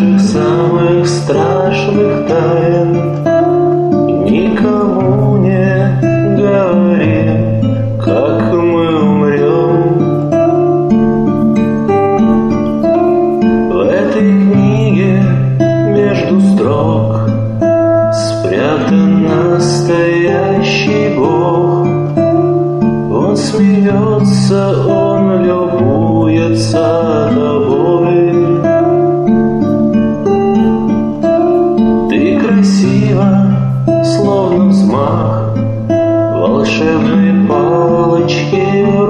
наших самых страшных тайн никому не говори, как мы умрем. В этой книге между строк спрятан настоящий Бог. Он смеется, он любуется тобой. Ты красива, словно взмах волшебной палочки в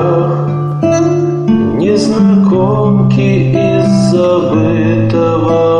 руках незнакомки из забытого